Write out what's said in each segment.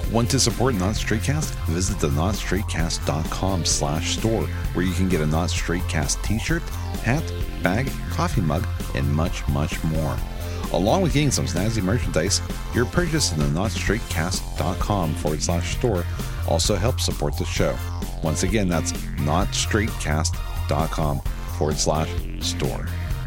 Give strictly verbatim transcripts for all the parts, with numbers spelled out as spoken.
Want to support Not Straightcast? Visit the not straightcast dot com slash store, where you can get a Not Straightcast t-shirt, hat, bag, coffee mug, and much, much more. Along with getting some snazzy merchandise, your purchase in the not straightcast dot com forward slash store also helps support the show. Once again, that's not straightcast dot com forward slash store.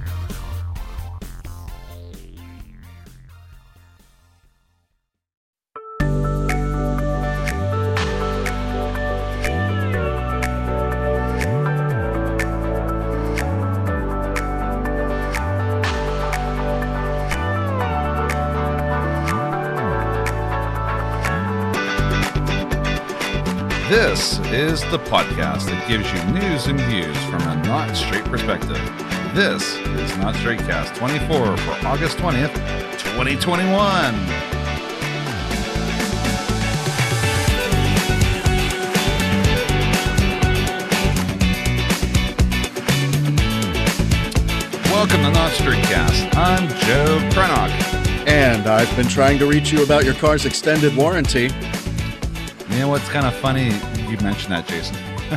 This is the podcast that gives you news and views from a not straight perspective. This is Not Straightcast twenty-four for August twentieth, twenty twenty-one. Welcome to Not Straightcast. I'm Joe Crennock. And I've been trying to reach you about your car's extended warranty. You know what's kind of funny? You mentioned that, Jason.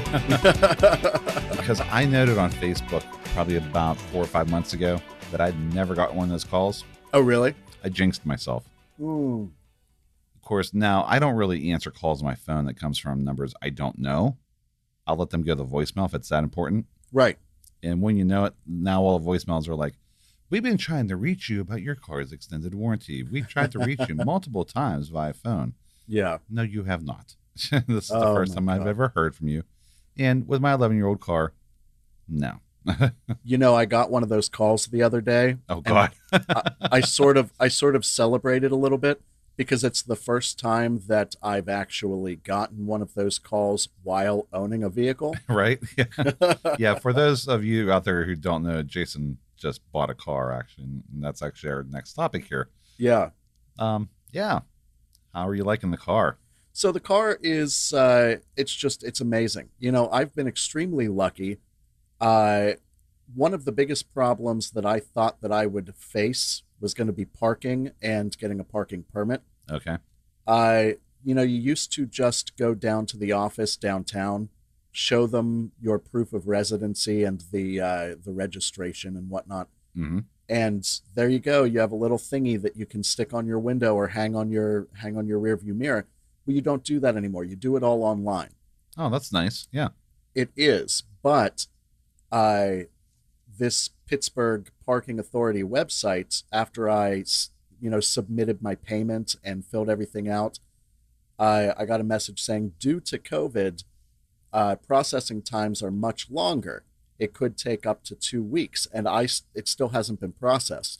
Because I noted on Facebook probably about four or five months ago that I'd never got one of those calls. Oh, really? I jinxed myself. Ooh. Of course, now I don't really answer calls on my phone that comes from numbers I don't know. I'll let them go to voicemail if it's that important. Right. And when you know it, now all the voicemails are like, we've been trying to reach you about your car's extended warranty. We've tried to reach you multiple times via phone. Yeah. No, you have not. This is the Oh, first my time I've God. ever heard from you. And with my eleven-year-old car, no. You know, I got one of those calls the other day. Oh, God. I, I sort of, I sort of celebrated a little bit because it's the first time that I've actually gotten one of those calls while owning a vehicle. Right? Yeah. Yeah, for those of you out there who don't know, Jason just bought a car, actually. And that's actually our next topic here. Yeah. Um, yeah. How are you liking the car? So the car is, uh, it's just, it's amazing. You know, I've been extremely lucky. Uh, one of the biggest problems that I thought that I would face was going to be parking and getting a parking permit. Okay. Uh, you know, you used to just go down to the office downtown, show them your proof of residency and the, uh, the registration and whatnot. Mm-hmm. And there you go. You have a little thingy that you can stick on your window or hang on your, hang on your rear view mirror. Well, you don't do that anymore. You do it all online. Oh, that's nice. Yeah. It is, but uh, this Pittsburgh Parking Authority website, after I, you know, submitted my payment and filled everything out, I, I got a message saying, due to COVID, uh, processing times are much longer. It could take up to two weeks, and I, it still hasn't been processed.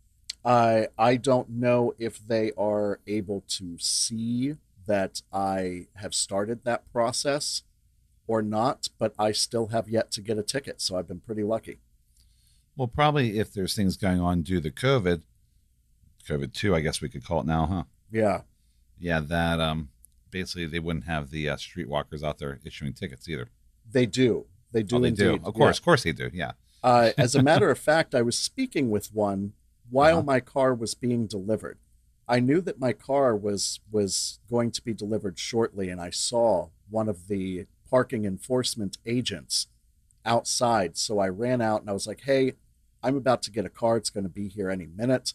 I, I don't know if they are able to see that I have started that process or not, but I still have yet to get a ticket, so I've been pretty lucky. Well, probably if there's things going on due to COVID, COVID two, I guess we could call it now, huh? Yeah. Yeah, that um, basically they wouldn't have the uh, streetwalkers out there issuing tickets either. They do. They do Oh, they indeed. do. Of course, Yeah. of course they do. Yeah. Uh, as a matter of fact, I was speaking with one while Uh-huh. my car was being delivered. I knew that my car was was going to be delivered shortly, and I saw one of the parking enforcement agents outside. So I ran out and I was like, hey, I'm about to get a car. It's going to be here any minute.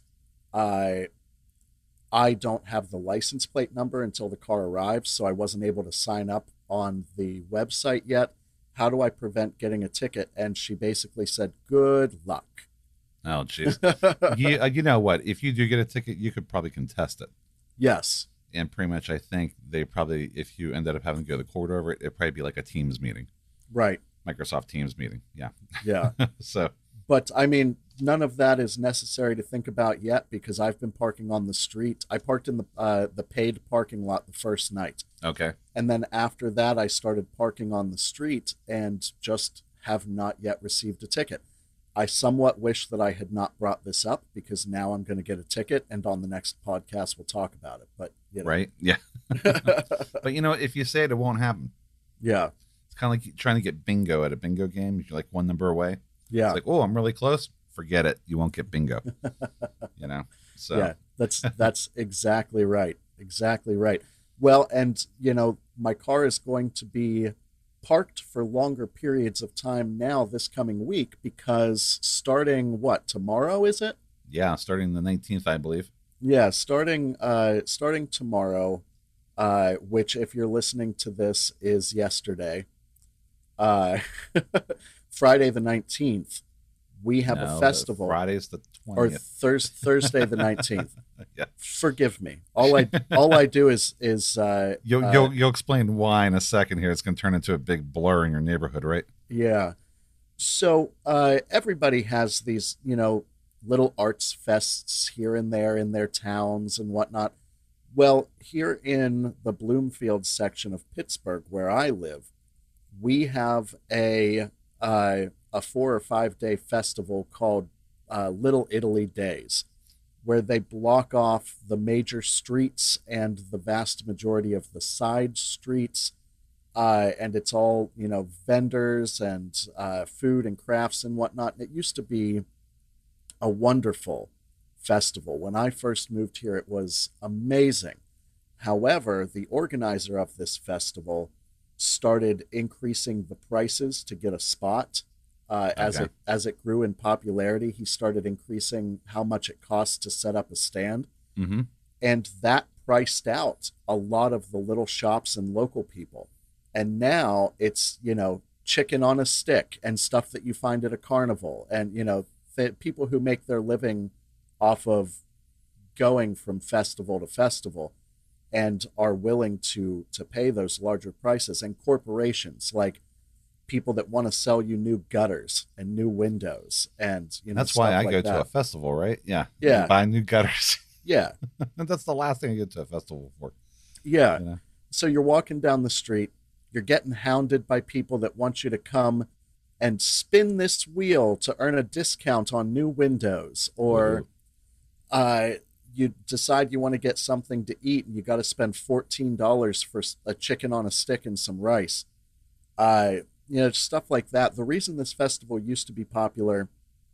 I I don't have the license plate number until the car arrives, so I wasn't able to sign up on the website yet. How do I prevent getting a ticket? And she basically said, good luck. Oh, jeez. you, uh, you know what? If you do get a ticket, you could probably contest it. Yes. And pretty much, I think they probably, if you ended up having to go to court over it, it'd probably be like a Teams meeting. Right. Microsoft Teams meeting. Yeah. Yeah. So, But I mean, none of that is necessary to think about yet because I've been parking on the street. I parked in the uh, the paid parking lot the first night. okay. And then after that, I started parking on the street and just have not yet received a ticket. I somewhat wish that I had not brought this up because now I'm going to get a ticket, and on the next podcast we'll talk about it. But you know. Right. Yeah. But, you know, if you say it, it won't happen. Yeah. It's kind of like trying to get bingo at a bingo game. You're like one number away. Yeah. It's like, oh, I'm really close. Forget it. You won't get bingo. You know? So, Yeah, that's that's exactly right. Exactly right. Well, and you know, my car is going to be parked for longer periods of time now this coming week because starting what, tomorrow is it? Yeah, starting the nineteenth, I believe. Yeah, starting uh starting tomorrow, uh which if you're listening to this is yesterday, uh Friday the nineteenth, we have a No, the festival. Friday's the Or twentieth. Thurs Thursday the nineteenth. Yeah. Forgive me. All I all I do is is uh, You'll, uh you'll, you'll explain why in a second here. It's going to turn into a big blur in your neighborhood, right? yeah. So uh everybody has these, you know, little arts fests here and there in their towns and whatnot. Well, here in the Bloomfield section of Pittsburgh where I live, we have a uh, a four or five day festival called uh, Little Italy Days, where they block off the major streets and the vast majority of the side streets, uh, and it's all, you know, vendors and uh, food and crafts and whatnot. And it used to be a wonderful festival. When I first moved here, it was amazing. However, the organizer of this festival started increasing the prices to get a spot. Uh, as Okay. it as it grew in popularity, he started increasing how much it costs to set up a stand, Mm-hmm. and that priced out a lot of the little shops and local people. And now it's, you know, chicken on a stick and stuff that you find at a carnival, and you know, th- people who make their living off of going from festival to festival and are willing to to pay those larger prices, and corporations like people that want to sell you new gutters and new windows and you know That's why stuff I like go that. to a festival, right? Yeah. Yeah. Buy new gutters. Yeah, That's the last thing I go to a festival for. yeah. You know? So you're walking down the street, you're getting hounded by people that want you to come and spin this wheel to earn a discount on new windows, or Ooh. uh, you decide you want to get something to eat and you got to spend fourteen dollars for s- a chicken on a stick and some rice. Uh, you know, stuff like that. The reason this festival used to be popular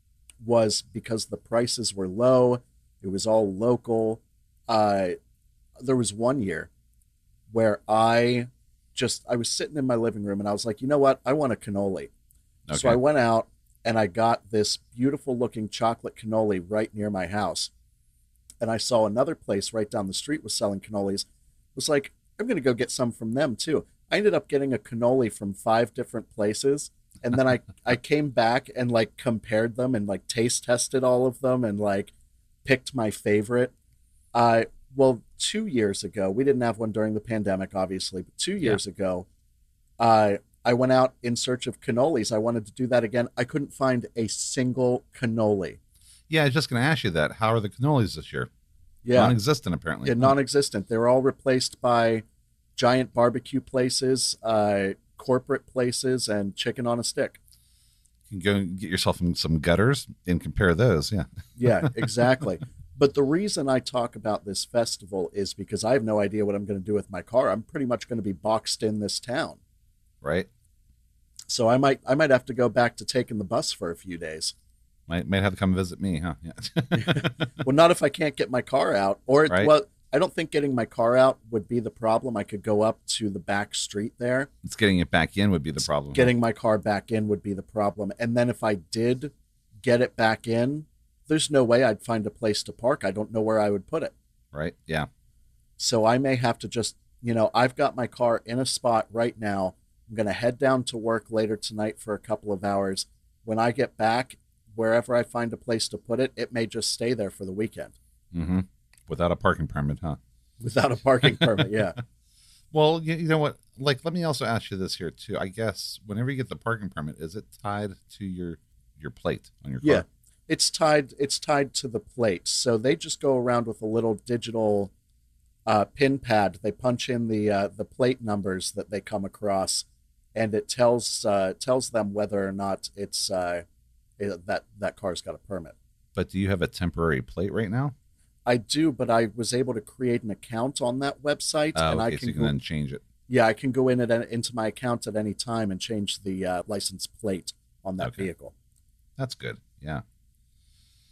was because the prices were low. It was all local. Uh, there was one year where I just I was sitting in my living room and I was like, you know what? I want a cannoli. So I Okay. went out and I got this beautiful looking chocolate cannoli right near my house. And I saw another place right down the street was selling cannolis. I was like, I'm going to go get some from them too. I ended up getting a cannoli from five different places. And then I, I came back and like compared them and like taste tested all of them and like picked my favorite. Uh, well, two years ago, we didn't have one during the pandemic, obviously, but two Yeah. years ago, uh, I went out in search of cannolis. I wanted to do that again. I couldn't find a single cannoli. Yeah, I was just going to ask you that. How are the cannolis this year? Yeah, Non-existent, apparently. yeah, non-existent. They were all replaced by giant barbecue places, uh, corporate places, and chicken on a stick. You can go and get yourself some some gutters and compare those. Yeah. Yeah, exactly. But the reason I talk about this festival is because I have no idea what I'm going to do with my car. I'm pretty much going to be boxed in this town. Right. So I might I might have to go back to taking the bus for a few days. Might might have to come visit me, huh? Yeah. Well, not if I can't get my car out. Or Right. well, I don't think getting my car out would be the problem. I could go up to the back street there. It's getting it back in would be the problem. huh? Getting my car back in would be the problem. And then if I did get it back in, there's no way I'd find a place to park. I don't know where I would put it. Right. Yeah. So I may have to just, you know, I've got my car in a spot right now. I'm going to head down to work later tonight for a couple of hours. When I get back, wherever I find a place to put it, it may just stay there for the weekend Mm-hmm. Without a parking permit, huh? without a parking permit. Yeah. Well, you, you know what? Like, let me also ask you this here too. I guess whenever you get the parking permit, is it tied to your your plate on your car? Yeah. It's tied it's tied to the plate. So they just go around with a little digital uh, pin pad. They punch in the uh, the plate numbers that they come across, and it tells uh, tells them whether or not it's uh, it, that that car's got a permit. But do you have a temporary plate right now? I do, but I was able to create an account on that website, Oh, and okay. I So can you can go, then change it. yeah, I can go in at, into my account at any time and change the uh, license plate on that Okay. vehicle. That's good. Yeah.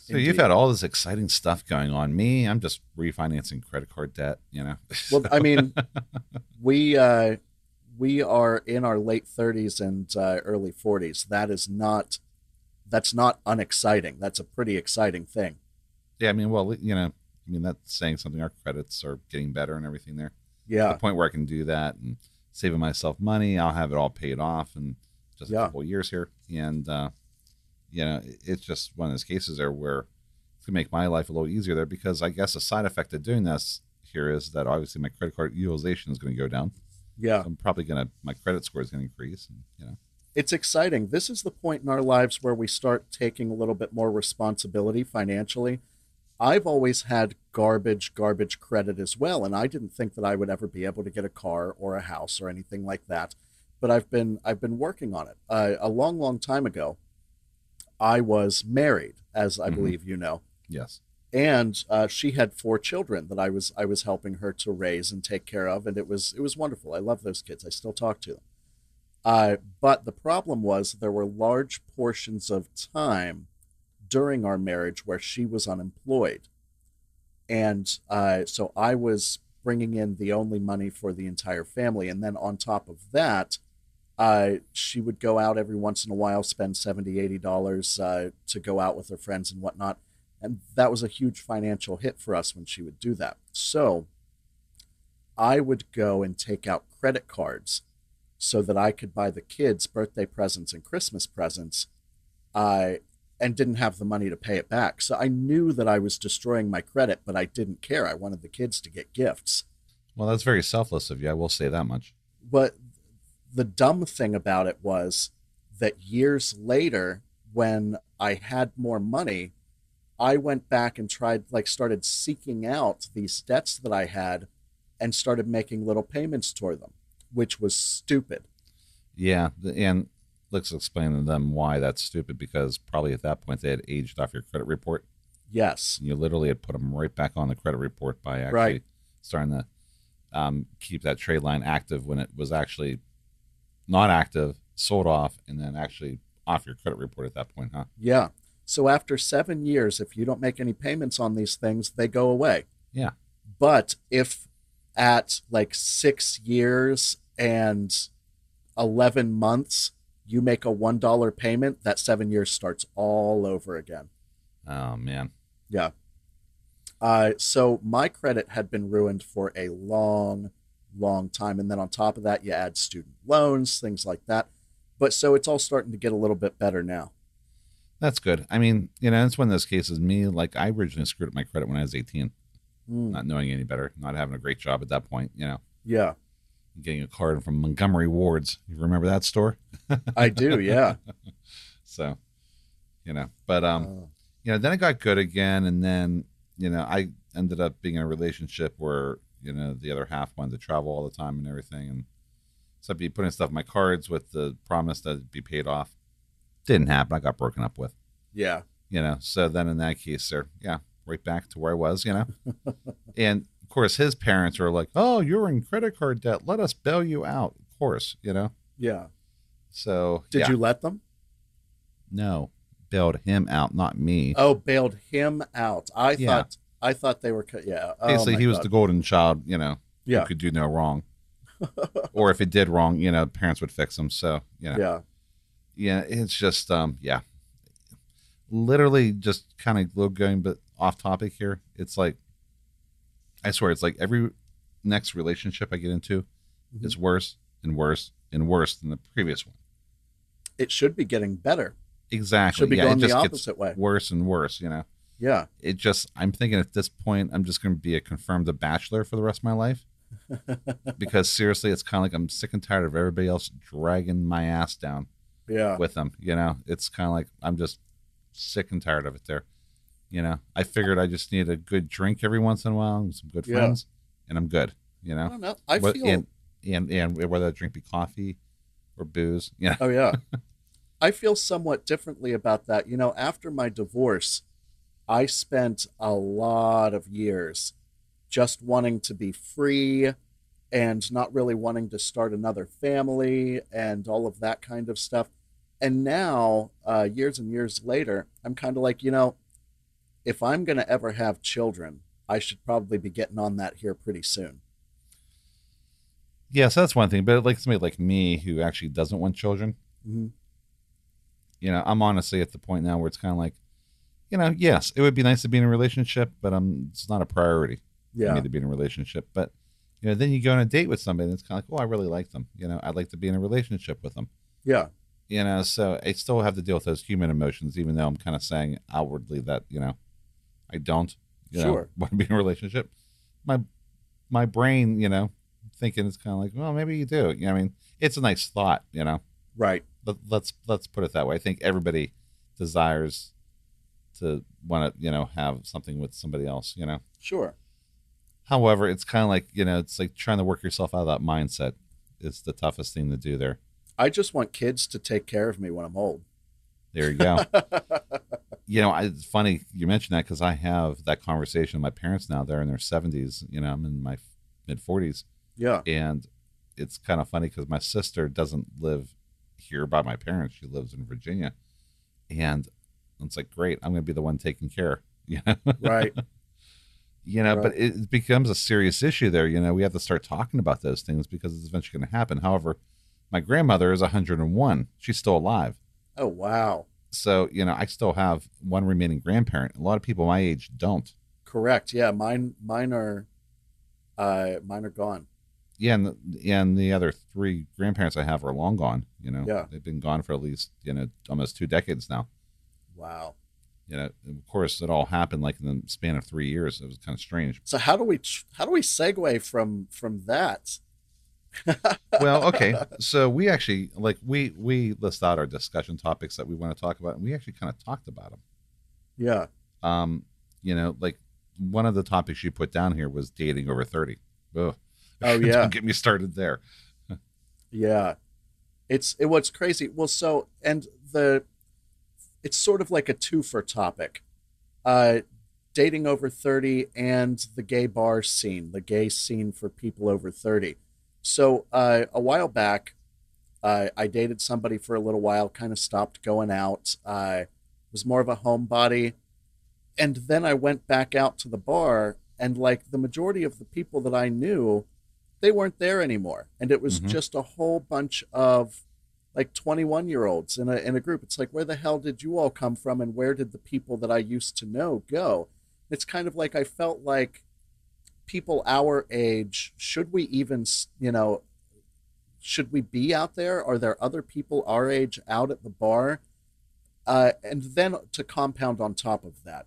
So you've had all this exciting stuff going on. Me, I'm just refinancing credit card debt, you know. Well, I mean, we uh, we are in our late thirties and uh, early forties. That is not that's not unexciting. That's a pretty exciting thing. Yeah, I mean, well, you know, I mean that's saying something. Our credits are getting better and everything there. Yeah. To the point where I can do that and saving myself money. I'll have it all paid off in just a Yeah. couple of years here. And uh, you know, it's just one of those cases there where it's gonna make my life a little easier there, because I guess a side effect of doing this here is that obviously my credit card utilization is going to go down. Yeah. So I'm probably gonna my credit score is going to increase, and you know. It's exciting. This is the point in our lives where we start taking a little bit more responsibility financially. I've always had garbage, garbage credit as well, and I didn't think that I would ever be able to get a car or a house or anything like that. But I've been I've been working on it. Uh, a long, long time ago, I was married, as I Mhm. believe you know, Yes. and uh, she had four children that I was I was helping her to raise and take care of, and it was it was wonderful. I love those kids. I still talk to them. Uh, but the problem was there were large portions of time during our marriage where she was unemployed. And uh, so I was bringing in the only money for the entire family. And then on top of that, uh, she would go out every once in a while, spend seventy dollars, eighty dollars uh, to go out with her friends and whatnot. And that was a huge financial hit for us when she would do that. So I would go and take out credit cards so that I could buy the kids birthday presents and Christmas presents, uh, and didn't have the money to pay it back. So I knew that I was destroying my credit, but I didn't care. I wanted the kids to get gifts. Well, that's very selfless of you. I will say that much. But the dumb thing about it was that years later, when I had more money, I went back and tried, like, started seeking out these debts that I had and started making little payments toward them, which was stupid. Yeah, the- and let's explain to them why that's stupid, because probably at that point they had aged off your credit report. Yes. You literally had put them right back on the credit report by actually Right. starting to um, keep that trade line active when it was actually not active, sold off, and then actually off your credit report at that point, huh? Yeah. So after seven years, if you don't make any payments on these things, they go away. Yeah. But if at like six years and eleven months, you make a one dollar payment, that seven years starts all over again. Oh, man. Yeah. Uh, so my credit had been ruined for a long, long time. And then on top of that, you add student loans, things like that. But so it's all starting to get a little bit better now. That's good. I mean, you know, it's one of those cases. Me, like, I originally screwed up my credit when I was eighteen, Mm, not knowing any better, not having a great job at that point, you know, yeah, getting a card from Montgomery Wards. You remember that store? I do. Yeah. So, you know, but, um, Uh, you know, then it got good again. And then, you know, I ended up being in a relationship where, you know, the other half wanted to travel all the time and everything. And so I'd be putting stuff in my cards with the promise that it'd be paid off. Didn't happen. I got broken up with, yeah. you know. So then in that case, there, yeah, right back to where I was, you know. And of course, his parents are like, oh, you're in credit card debt. Let us bail you out. Of course, you know. Yeah. So Did yeah. you let them? No, bailed him out, not me. Oh, bailed him out. I Yeah. thought I thought they were. co- Yeah. Oh, Basically, my he was God. the golden child, you know, Yeah. who could do no wrong. Or if it did wrong, you know, parents would fix him. So, you know, Yeah. yeah, it's just, um, yeah, literally just kind of going, but off topic here. It's like, I swear, it's like every next relationship I get into Mhm. is worse and worse and worse than the previous one. It should be getting better. Exactly. Should be yeah, going it the just opposite gets way. worse and worse, you know. Yeah. It just, I'm thinking at this point, I'm just going to be a confirmed bachelor for the rest of my life. Because seriously, it's kind of like I'm sick and tired of everybody else dragging my ass down Yeah. with them. You know, it's kind of like I'm just sick and tired of it there. You know, I figured I just need a good drink every once in a while and some good Yeah. friends, and I'm good. You I know, don't know. I What- feel. and, and and whether that drink be coffee or booze, you know. Oh yeah. I feel somewhat differently about that. You know, after my divorce, I spent a lot of years just wanting to be free and not really wanting to start another family and all of that kind of stuff. And now, uh, years and years later, I'm kind of like, you know, if I'm going to ever have children, I should probably be getting on that here pretty soon. Yeah, so that's one thing. But like somebody like me who actually doesn't want children, Mm-hmm. you know, I'm honestly at the point now where it's kind of like, you know, yes, it would be nice to be in a relationship, but um, it's not a priority for Yeah. me to be in a relationship. But, you know, then you go on a date with somebody and it's kind of like, oh, I really like them. You know, I'd like to be in a relationship with them. Yeah. You know, so I still have to deal with those human emotions, even though I'm kind of saying outwardly that, you know, I don't, you know, Sure. want to be in a relationship. My my brain, you know, thinking it's kind of like, well, maybe you do. You know, I mean, it's a nice thought, you know. Right. Let, let's let's put it that way. I think everybody desires to want to, you know, have something with somebody else, you know. Sure. However, it's kind of like, you know, it's like trying to work yourself out of that mindset. It's the toughest thing to do there. I just want kids to take care of me when I'm old. There you go. You know, I, it's funny you mentioned that because I have that conversation with my parents now. They're in their seventies. You know, I'm in my mid forties. Yeah. And it's kind of funny because my sister doesn't live here by my parents. She lives in Virginia. And it's like, great, I'm going to be the one taking care. You know? Right. You know, Right. but it becomes a serious issue there. You know, we have to start talking about those things because it's eventually going to happen. However, my grandmother is one hundred and one. She's still alive. Oh, wow. So, you know, I still have one remaining grandparent. A lot of people my age don't. Correct. Yeah. Mine, mine are, uh, mine are gone. Yeah, and the, and the other three grandparents I have are long gone. You know, Yeah. they've been gone for at least, you know, almost two decades now. Wow. You know, of course, it all happened like in the span of three years. It was kind of strange. So how do we, how do we segue from, from that? Well, okay. So we actually, like, we, we list out our discussion topics that we want to talk about, and we actually kind of talked about them. Yeah. Um, you know, like one of the topics you put down here was dating over thirty. Ugh. Oh, yeah. Don't get me started there. Yeah. It's it what's crazy. Well, so and the it's sort of like a twofer topic. Uh dating over thirty and the gay bar scene, the gay scene for people over thirty. So, uh a while back, uh, I dated somebody for a little while, kind of stopped going out. I was more of a homebody. And then I went back out to the bar, and like the majority of the people that I knew, they weren't there anymore. And it was Mhm. just a whole bunch of like twenty-one year olds in a, in a group. It's like, where the hell did you all come from? And where did the people that I used to know go? It's kind of like, I felt like people our age, should we even, you know, should we be out there? Are there other people our age out at the bar? Uh, and then to compound on top of that,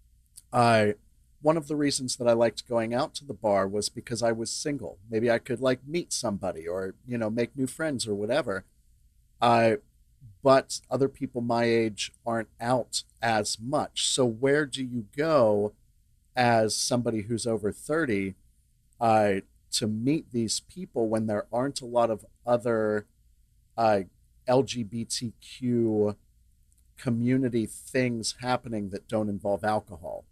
I, one of the reasons that I liked going out to the bar was because I was single. Maybe I could like meet somebody or, you know, make new friends or whatever. I, but other people my age aren't out as much. So where do you go as somebody who's over thirty uh, to meet these people when there aren't a lot of other uh, L G B T Q community things happening that don't involve alcohol?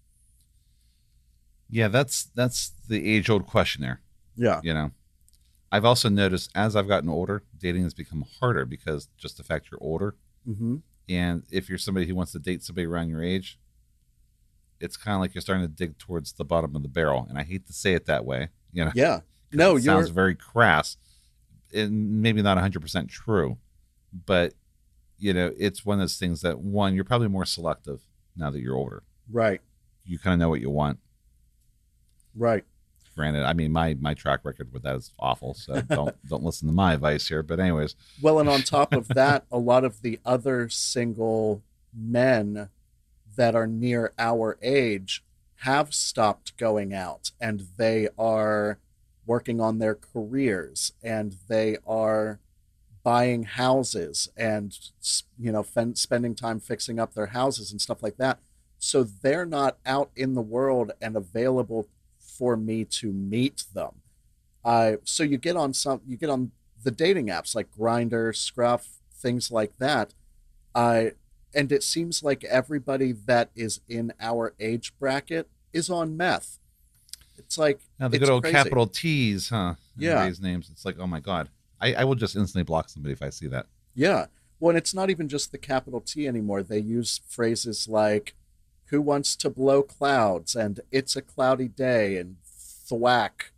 Yeah, that's that's the age old question there. Yeah. You know, I've also noticed as I've gotten older, dating has become harder because just the fact you're older. Mm-hmm. And if you're somebody who wants to date somebody around your age, it's kind of like you're starting to dig towards the bottom of the barrel. And I hate to say it that way. You know, Yeah. 'cause No, it you're sounds very crass and maybe not one hundred percent true. But, you know, it's one of those things that, one, you're probably more selective now that you're older. right. You kind of know what you want. Right. Granted, I mean, my my track record with that is awful, so don't don't listen to my advice here. But anyways, Well, and on top of that, a lot of the other single men that are near our age have stopped going out, and they are working on their careers, and they are buying houses and, you know, fen- spending time fixing up their houses and stuff like that. So they're not out in the world and available for me to meet them. Uh, so you get on some, you get on the dating apps like Grindr, Scruff, things like that. Uh, and it seems like everybody that is in our age bracket is on meth. It's like, now the it's good old crazy. capital T's, huh? Yeah. Everybody's names. It's like, oh my god, I, I will just instantly block somebody if I see that. Yeah. Well, and it's not even just the capital T anymore. They use phrases like, Who Wants to Blow Clouds and It's a Cloudy Day and thwack.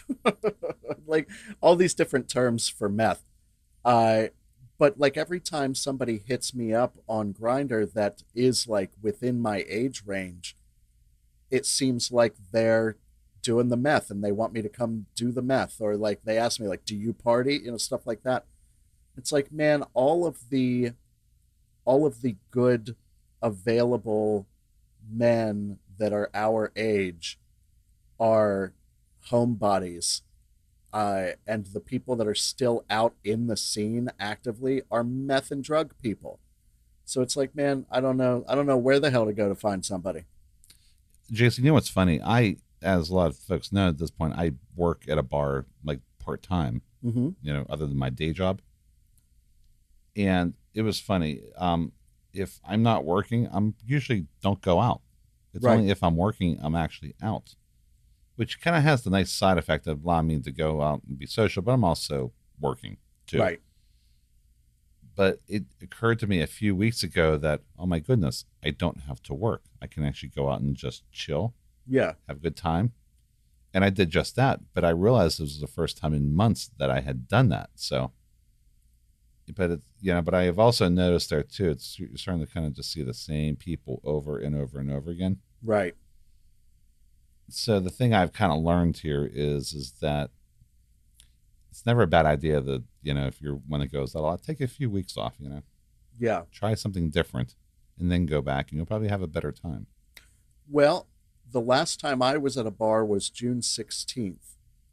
Like all these different terms for meth. Uh, but like every time somebody hits me up on Grindr that is like within my age range, it seems like they're doing the meth and they want me to come do the meth, or like they ask me like, do you party, you know, stuff like that. It's like, man, all of the all of the good available men that are our age are homebodies, uh, and the people that are still out in the scene actively are meth and drug people. So it's like, man, I don't know, I don't know where the hell to go to find somebody. Jason, you know what's funny? I, as a lot of folks know at this point, I work at a bar like part time. Mm-hmm. You know, other than my day job. And it was funny. Um, if I'm not working, I'm usually don't go out. It's Right. only if I'm working, I'm actually out, which kind of has the nice side effect of allowing me to go out and be social, but I'm also working too. Right. But it occurred to me a few weeks ago that, oh my goodness, I don't have to work. I can actually go out and just chill, Yeah. have a good time. And I did just that. But I realized this was the first time in months that I had done that. So, but it's, you know, but I have also noticed there too, it's you're starting to kind of just see the same people over and over and over again. Right. So the thing I've kind of learned here is, is that it's never a bad idea that, you know, if you're one that goes, oh, I'll take a few weeks off, you know, Yeah. try something different and then go back and you'll probably have a better time. Well, the last time I was at a bar was June sixteenth.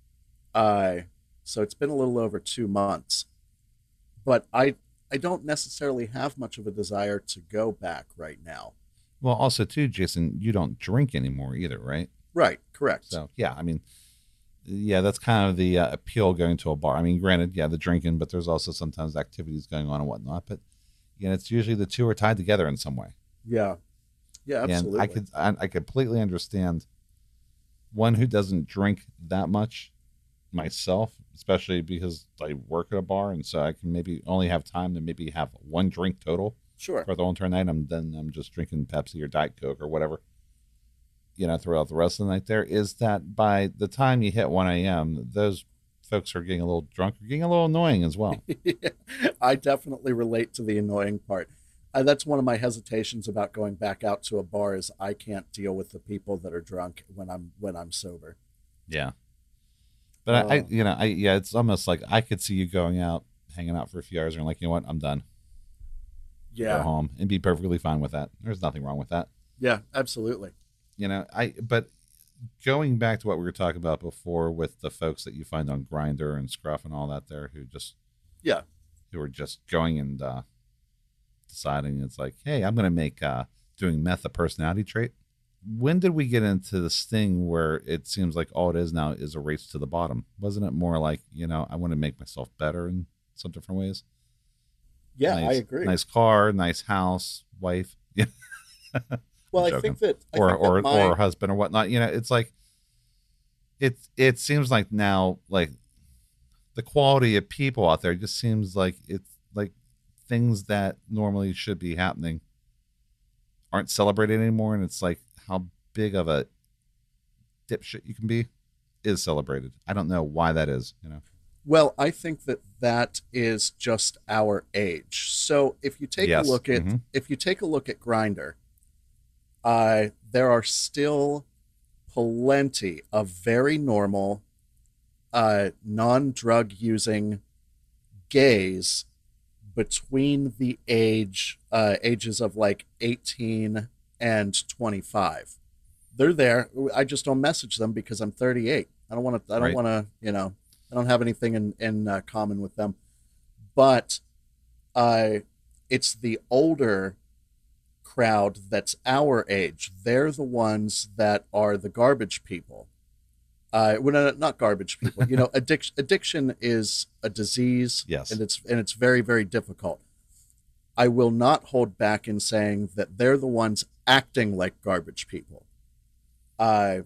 Uh, so it's been a little over two months. But I I don't necessarily have much of a desire to go back right now. Well, also too, Jason, you don't drink anymore either, right? Right, correct. So yeah, I mean, yeah, that's kind of the uh, appeal going to a bar. I mean, granted, yeah, the drinking, but there's also sometimes activities going on and whatnot. But you know, it's usually the two are tied together in some way. Yeah. Yeah, absolutely. And I could, I, I completely understand one who doesn't drink that much myself, especially because I work at a bar, and so I can maybe only have time to maybe have one drink total Sure. for the whole entire night. I'm then I'm just drinking Pepsi or Diet Coke or whatever, you know, throughout the rest of the night. There is that by the time you hit one a.m., those folks are getting a little drunk, or getting a little annoying as well. I definitely relate to the annoying part. Uh, that's one of my hesitations about going back out to a bar is I can't deal with the people that are drunk when I'm when I'm sober. Yeah. But I, I, Oh. you know, I yeah, it's almost like I could see you going out, hanging out for a few hours, and like, you know what, I'm done. Go Yeah. home and be perfectly fine with that. There's nothing wrong with that. Yeah, absolutely. You know, I but going back to what we were talking about before with the folks that you find on Grindr and Scruff and all that there who just Yeah. who are just going and uh, deciding it's like, hey, I'm going to make uh, doing meth a personality trait. When did we get into this thing where it seems like all it is now is a race to the bottom? Wasn't it more like, you know, I want to make myself better in some different ways? Yeah, nice, I agree. Nice car, nice house, wife. Yeah. Well, I'm I think joking. that I or think that or my- or husband or whatnot. You know, it's like it it seems like now like the quality of people out there just seems like it's like things that normally should be happening aren't celebrated anymore, and it's like how big of a dipshit you can be is celebrated. I don't know why that is, you know. Well, I think that that is just our age. So if you take Yes. a look at Mhm. if you take a look at Grindr, uh, there are still plenty of very normal, uh, non-drug using gays between the age uh, ages of like eighteen and twenty-five. They're there. I just don't message them because I'm thirty-eight. I don't want to. I don't Right. want to. You know. I don't have anything in in uh, common with them. But, uh, it's the older crowd that's our age. They're the ones that are the garbage people. Uh, well, no, not garbage people. You know, addiction. Addiction is a disease. Yes. and it's and it's very very difficult. I will not hold back in saying that they're the ones acting like garbage people. Uh,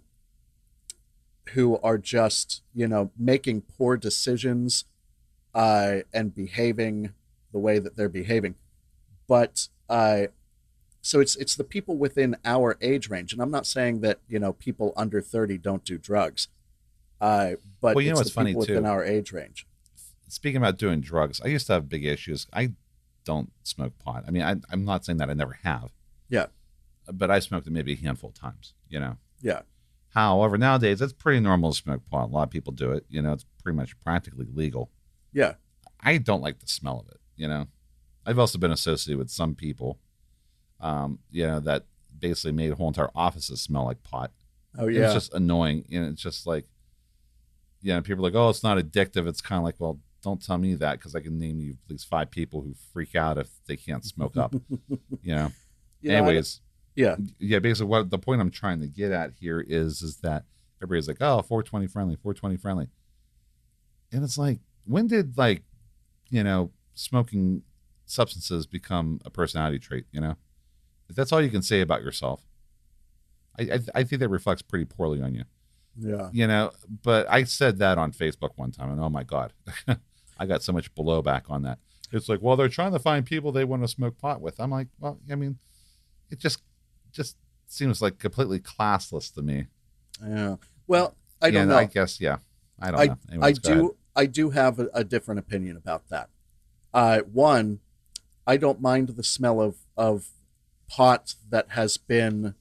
who are just, you know, making poor decisions uh, and behaving the way that they're behaving. But uh, So it's it's the people within our age range, and I'm not saying that you know people under thirty don't do drugs, uh, but Well, you know it's what's the funny people within too. our age range. Speaking about doing drugs, I used to have big issues. I don't smoke pot. I mean, I, I'm not saying that I never have, Yeah, but I smoked it maybe a handful of times. You know. yeah, However, nowadays it's pretty normal to smoke pot. A lot of people do it. You know, it's pretty much practically legal. yeah. I don't like the smell of it. You know, I've also been associated with some people, um, you know, that basically made whole entire offices smell like pot. Oh It yeah, was just annoying. You know, it's just like, you know, people are like, oh, it's not addictive. It's kind of like, well, don't tell me that because I can name you at least five people who freak out if they can't smoke up. You know. You know, I- Anyways, yeah, yeah. Basically, what the point I'm trying to get at here is, is that everybody's like, oh, four twenty friendly, four twenty friendly, and it's like, when did like, you know, smoking substances become a personality trait? You know, if that's all you can say about yourself, I I, I think that reflects pretty poorly on you. yeah. You know, but I said that on Facebook one time, and oh my god, I got so much blowback on that. It's like, well, they're trying to find people they want to smoke pot with. I'm like, well, I mean, it just just seems like completely classless to me. Yeah. Well, I Yeah, don't know. I guess, yeah, I don't I know. I Anyways, go ahead. do I do have a, a different opinion about that. Uh, one, I don't mind the smell of of pot that has been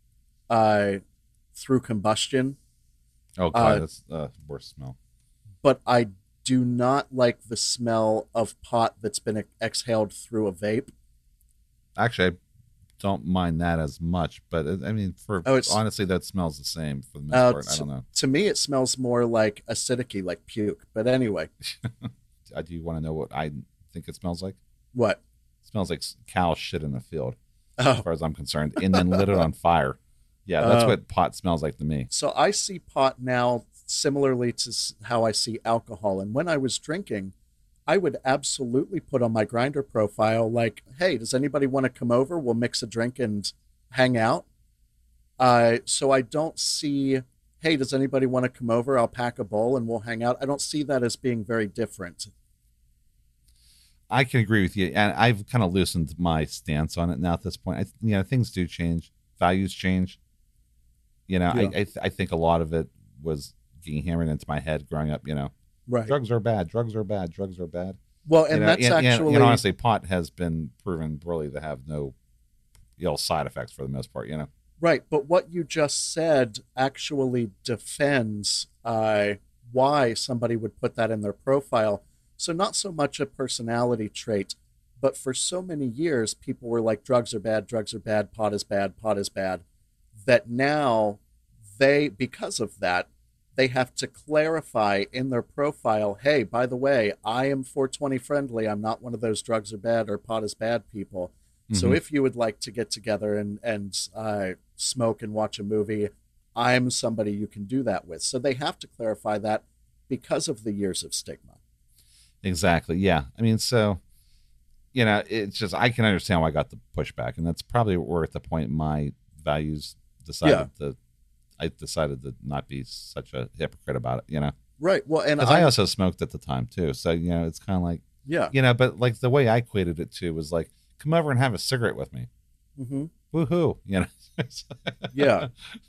uh, through combustion, Oh god, uh, that's the worst smell. but I do not like the smell of pot that's been ex- exhaled through a vape. Actually, I don't mind that as much, but it, I mean, for Oh, it's honestly, that smells the same for the most uh, part. I t- don't know. to me it smells more like acidic like puke. But anyway, Uh, Do you want to know what I think it smells like? what? It smells like s- cow shit in the field, as Oh, far as I'm concerned, and then lit it on fire. Yeah, that's Oh. what pot smells like to me. so I see pot now similarly to s- how I see alcohol. And when I was drinking, I would absolutely put on my Grinder profile like, "Hey, does anybody want to come over? We'll mix a drink and hang out." Uh, so I don't see, "Hey, does anybody want to come over? I'll pack a bowl and we'll hang out." I don't see that as being very different. I can agree with you, and I've kind of loosened my stance on it now at this point. I, you know, things do change, values change. You know, Yeah. I I, th- I think a lot of it was getting hammered into my head growing up. You know, Right. drugs are bad, drugs are bad, drugs are bad. Well, You and know, that's and, and- actually and honestly, pot has been proven really to have no ill side effects for the most part. You know, right. But what you just said actually defends uh, why somebody would put that in their profile. So, not so much a personality trait, but for so many years, people were like, drugs are bad, drugs are bad, pot is bad, pot is bad, that now they, because of that, they have to clarify in their profile, "Hey, by the way, I am four twenty friendly. I'm not one of those drugs are bad or pot is bad people. So Mhm. if you would like to get together and and uh, smoke and watch a movie, I'm somebody you can do that with." So they have to clarify that because of the years of stigma. Exactly. Yeah. I mean, so, you know, it's just, I can understand why I got the pushback. And that's probably where at the point my values decided to, I decided to not be such a hypocrite about it, you know, Right. Well, and because I I, also smoked at the time too. So, you know, it's kind of like, yeah. you know, but like the way I equated it to was like, come over and have a cigarette with me. hmm Woohoo. You know, Yeah.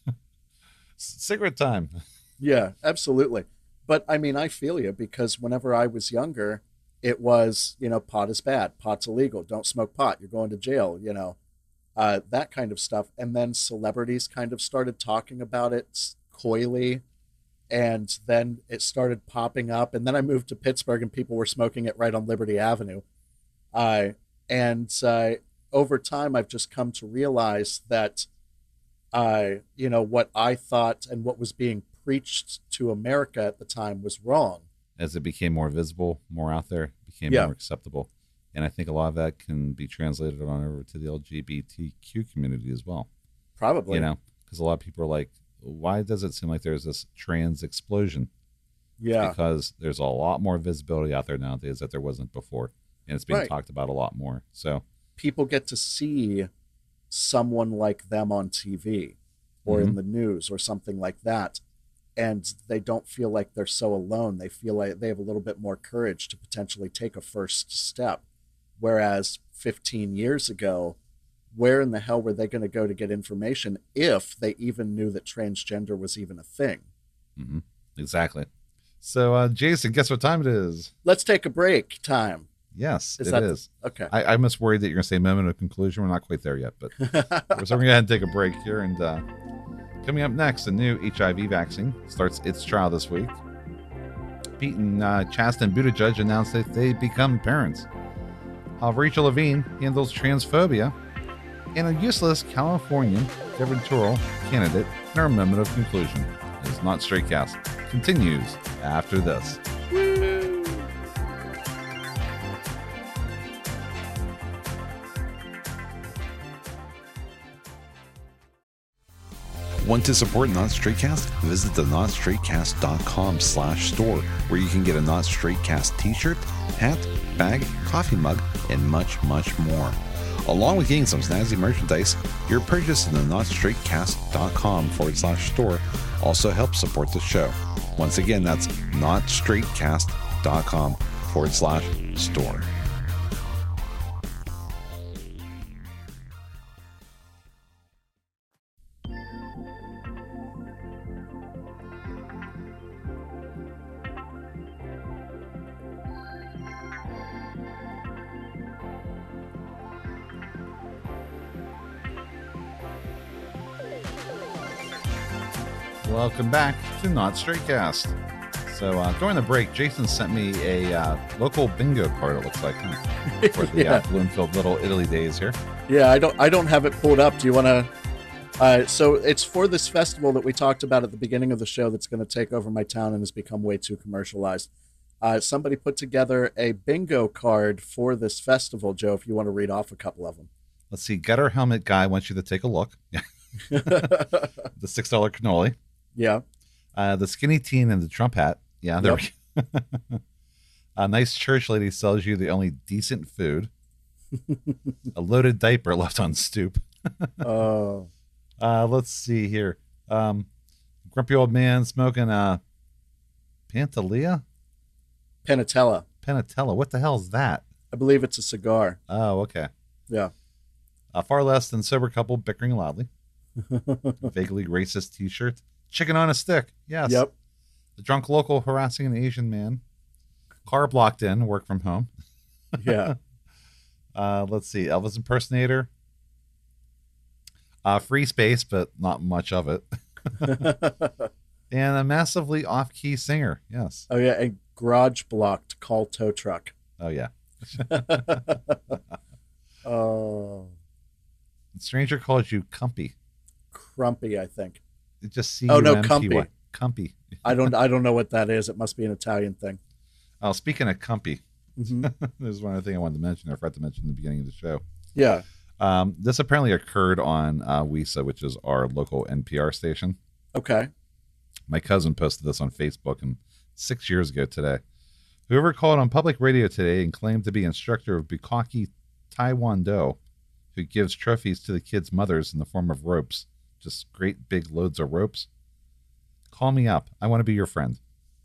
cigarette time. Yeah, absolutely. But I mean, I feel you because whenever I was younger, it was, you know, pot is bad, pot's illegal, don't smoke pot, you're going to jail, you know, uh, that kind of stuff. And then celebrities kind of started talking about it s- coyly. And then it started popping up. And then I moved to Pittsburgh and people were smoking it right on Liberty Avenue. Uh, and uh, over time, I've just come to realize that, uh, you know, what I thought and what was being preached to America at the time was wrong. As it became more visible, more out there, it became Yeah. more acceptable. And I think a lot of that can be translated on over to the L G B T Q community as well. Probably. You know, because a lot of people are like, why does it seem like there's this trans explosion? Yeah. Because there's a lot more visibility out there nowadays that there wasn't before. And it's being Right. talked about a lot more. So, People get to see someone like them on T V or in Mhm. the news or something like that. And they don't feel like they're so alone. They feel like they have a little bit more courage to potentially take a first step. Whereas fifteen years ago, where in the hell were they going to go to get information if they even knew that transgender was even a thing? Mm-hmm. Exactly. So, uh, Jason, guess what time it is? Let's take a break time. Yes, Is it that is. Okay. I, I'm just worried that you're going to say moment of conclusion. We're not quite there yet, but so we're going to go ahead and take a break here. And uh, coming up next, the new H I V vaccine starts its trial this week. Pete and uh, Chasten Buttigieg announced that they become parents. How Rachel Levine handles transphobia, and a useless Californian gubernatorial candidate in our moment of conclusion. It's Not Straight Cast continues after this. Want to support Not Straight Cast? Visit the not straight cast dot com slash store, where you can get a Not Straight Cast t-shirt, hat, bag, coffee mug, and much, much more. Along with getting some snazzy merchandise, your purchase in the not straight cast dot com forward slash store also helps support the show. Once again, that's not straight cast dot com forward slash store. Welcome back to Not Straight Cast. So uh, during the break, Jason sent me a uh, local bingo card. It looks like huh? for the Yeah. uh, Bloomfield Little Italy days here. Yeah, I don't I don't have it pulled up. Do you want to uh, so it's for this festival that we talked about at the beginning of the show that's going to take over my town and has become way too commercialized. Uh, somebody put together a bingo card for this festival, Joe, if you want to read off a couple of them. Let's see. Gutter Helmet Guy wants you to take a look. The six dollar cannoli. Yeah. Uh, the Skinny Teen and the Trump hat. Yeah, there Yep. we go. A nice church lady sells you the only decent food. A loaded diaper left on stoop. Oh. Uh, let's see here. Um, grumpy old man smoking a Pantalea? Panatella. Panatella. What the hell is that? I believe it's a cigar. Oh, okay. Yeah. A far less than sober couple bickering loudly. A vaguely racist t-shirt. Chicken on a stick. Yes. Yep. The drunk local harassing an Asian man. Car blocked in. Work from home. Yeah. Uh, let's see. Elvis impersonator. Uh, free space, but not much of it. And a massively off-key singer. Yes. Oh, yeah. And garage blocked. Call tow truck. Oh, yeah. Oh. Stranger calls you Cumpy. Crumpy, I think. It just C Oh, U no, M P Y. Cumpy. Cumpy. I don't I don't know what that is. It must be an Italian thing. Oh, speaking of Cumpy, Mhm. there's one other thing I wanted to mention. I forgot to mention in the beginning of the show. Yeah. Um, this apparently occurred on uh, W I S A, which is our local N P R station. Okay. My cousin posted this on Facebook and six years ago today. Whoever called on public radio today and claimed to be instructor of Bukkake Taekwondo, who gives trophies to the kids' mothers in the form of ropes, just great big loads of ropes. Call me up. I want to be your friend.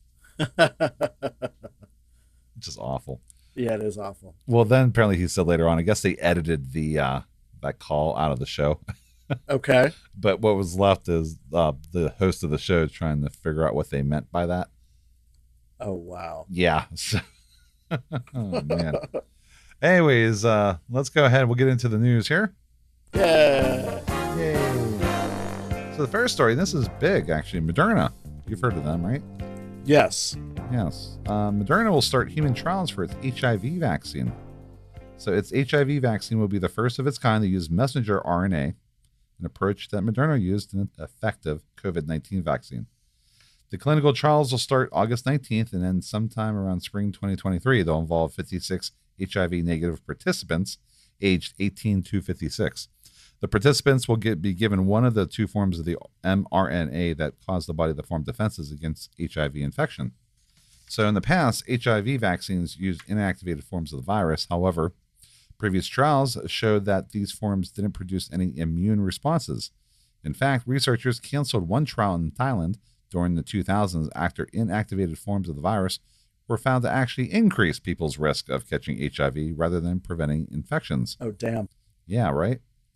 Which is awful. Yeah, it is awful. Well, then apparently he said later on, I guess they edited the uh, that call out of the show. Okay. But what was left is uh, the host of the show trying to figure out what they meant by that. Oh, wow. Yeah. Oh, man. Anyways, uh, let's go ahead. We'll get into the news here. Yeah. Yay. So the first story, this is big, actually. Moderna. You've heard of them, right? Yes. Yes. Um, Moderna will start human trials for its H I V vaccine. So its H I V vaccine will be the first of its kind to use messenger R N A, an approach that Moderna used in an effective COVID nineteen vaccine. The clinical trials will start August nineteenth, and then sometime around spring twenty twenty-three, they'll involve fifty-six H I V negative participants aged eighteen to fifty-six. The participants will get, be given one of the two forms of the mRNA that cause the body to form defenses against H I V infection. So in the past, H I V vaccines used inactivated forms of the virus. However, previous trials showed that these forms didn't produce any immune responses. In fact, researchers canceled one trial in Thailand during the two thousands after inactivated forms of the virus were found to actually increase people's risk of catching H I V rather than preventing infections. Oh, damn. Yeah, right?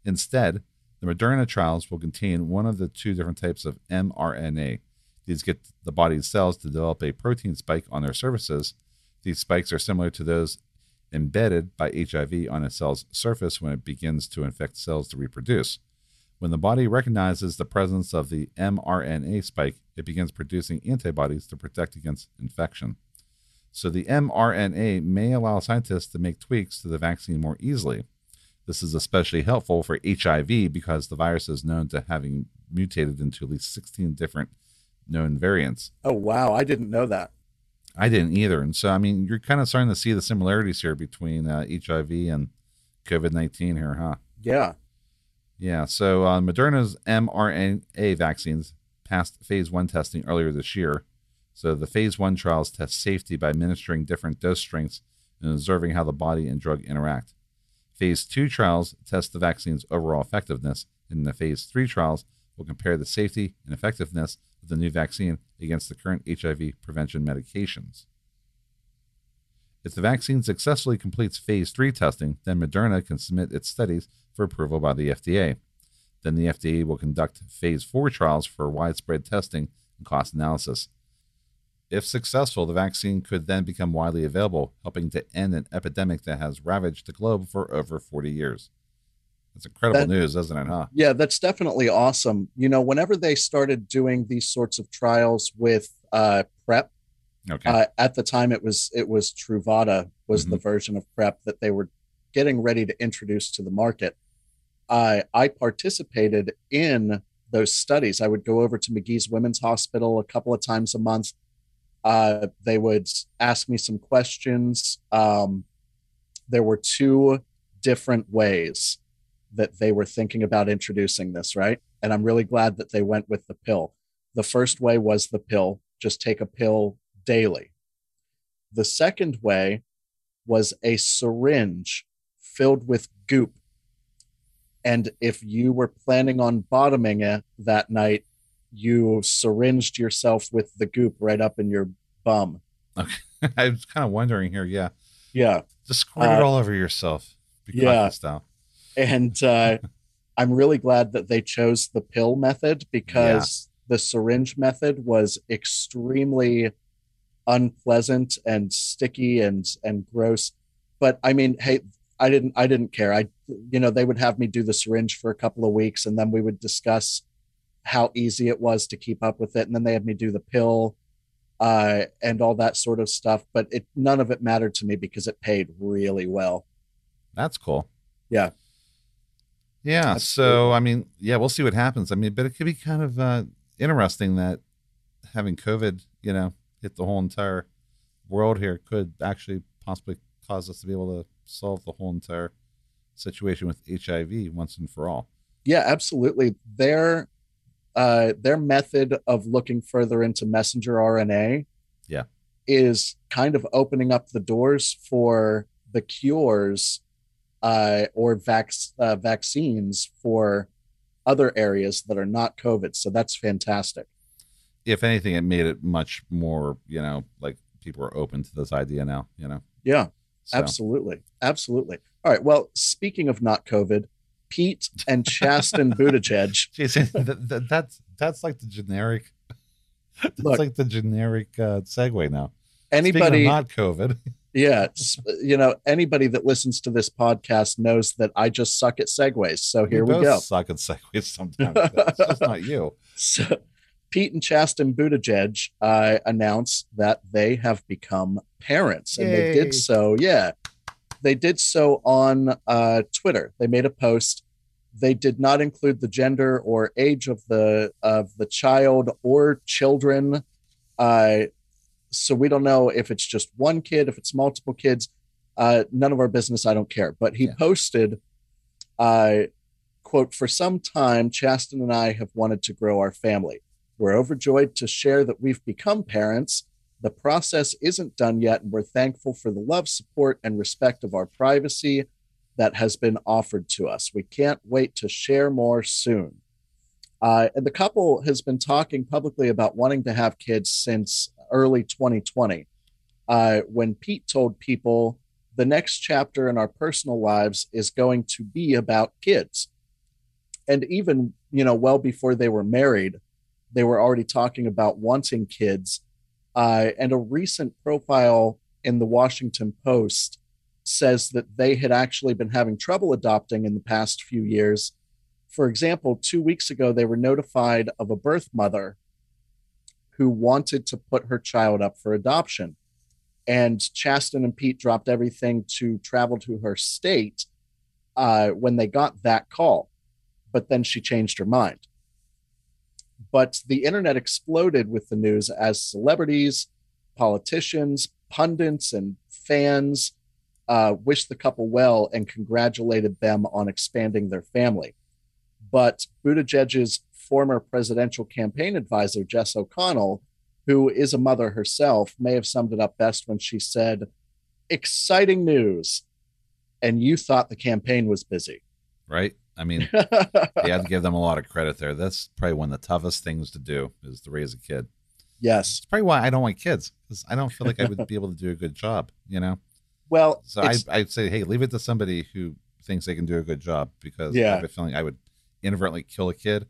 Instead, the Moderna trials will contain one of the two different types of mRNA. These get the body's cells to develop a protein spike on their surfaces. These spikes are similar to those embedded by H I V on a cell's surface when it begins to infect cells to reproduce. When the body recognizes the presence of the mRNA spike, it begins producing antibodies to protect against infection. So the mRNA may allow scientists to make tweaks to the vaccine more easily. This is especially helpful for H I V because the virus is known to having mutated into at least sixteen different known variants. Oh, wow. I didn't know that. I didn't either. And so, I mean, you're kind of starting to see the similarities here between uh, H I V and COVID nineteen here, huh? Yeah. Yeah. So uh, Moderna's mRNA vaccines passed phase one testing earlier this year. So the phase one trials test safety by administering different dose strengths and observing how the body and drug interact. Phase two trials test the vaccine's overall effectiveness, and the phase three trials will compare the safety and effectiveness of the new vaccine against the current H I V prevention medications. If the vaccine successfully completes phase three testing, then Moderna can submit its studies for approval by the F D A. Then the F D A will conduct phase four trials for widespread testing and cost analysis. If successful, the vaccine could then become widely available, helping to end an epidemic that has ravaged the globe for over forty years. That's incredible That- news, isn't it, huh? Yeah, that's definitely awesome. You know, whenever they started doing these sorts of trials with uh, PrEP, Okay. uh, at the time it was it was Truvada was the version of PrEP that they were getting ready to introduce to the market. I I participated in those studies. I would go over to McGee's Women's Hospital a couple of times a month. Uh, they would ask me some questions. Um, there were two different ways that they were thinking about introducing this, right? And I'm really glad that they went with the pill. The first way was the pill, just take a pill daily. The second way was a syringe filled with goop. And if you were planning on bottoming it that night, you syringed yourself with the goop right up in your bum. Okay. I was kind of wondering here. Yeah. Yeah. Just squirt it Uh, all over yourself. yeah. Style. And uh, I'm really glad that they chose the pill method because the syringe method was extremely unpleasant and sticky and and gross. But I mean, hey, I didn't I didn't care. I you know, they would have me do the syringe for a couple of weeks and then we would discuss how easy it was to keep up with it. And then they had me do the pill uh, and all that sort of stuff. But it none of it mattered to me because it paid really well. That's cool. Yeah. Yeah. That's so, cool. I mean, yeah, we'll see what happens. I mean, but it could be kind of uh, interesting that having COVID, you know, hit the whole entire world here could actually possibly cause us to be able to solve the whole entire situation with H I V once and for all. Yeah, absolutely. Their uh, their method of looking further into messenger R N A Yeah. is kind of opening up the doors for the cures uh, or vac- uh, vaccines for other areas that are not COVID. So that's fantastic. If anything, it made it much more, you know, like people are open to this idea now, you know? Yeah, So, absolutely. Absolutely. All right. Well, speaking of not COVID, Pete and Chasten Buttigieg. Jason, that, that, that's, that's like the generic, that's Look, like the generic uh, segue now. anybody, Speaking of not COVID. yeah, s- you know, anybody that listens to this podcast knows that I just suck at segues. So here we, both go. suck at segues sometimes. It's just not you. So Pete and Chasten Buttigieg uh, announced that they have become parents, and they Yay. did so. Yeah, they did so on uh, Twitter. They made a post. They did not include the gender or age of the of the child or children. Uh, so we don't know if it's just one kid, if it's multiple kids. Uh, none of our business. I don't care. But he Yeah. posted, uh, quote, "For some time, Chasten and I have wanted to grow our family. We're overjoyed to share that we've become parents. The process isn't done yet, and we're thankful for the love, support, and respect of our privacy that has been offered to us. We can't wait to share more soon." Uh, and the couple has been talking publicly about wanting to have kids since early twenty twenty. Uh, when Pete told people, the next chapter in our personal lives is going to be about kids. And even, you know, well before they were married, they were already talking about wanting kids. Uh, and a recent profile in the Washington Post says that they had actually been having trouble adopting in the past few years. For example, two weeks ago, they were notified of a birth mother who wanted to put her child up for adoption. And Chasten and Pete dropped everything to travel to her state uh, when they got that call. But then she changed her mind. But the internet exploded with the news as celebrities, politicians, pundits, and fans uh, wished the couple well and congratulated them on expanding their family. But Buttigieg's former presidential campaign advisor, Jess O'Connell, who is a mother herself, may have summed it up best when she said, "Exciting news." And you thought the campaign was busy. Right? I mean, you have to give them a lot of credit there. That's probably one of the toughest things to do is to raise a kid. Yes. It's probably why I don't want kids, because I don't feel like I would be able to do a good job, you know? Well, so I, I'd say, hey, leave it to somebody who thinks they can do a good job, because yeah. I have a feeling I would inadvertently kill a kid,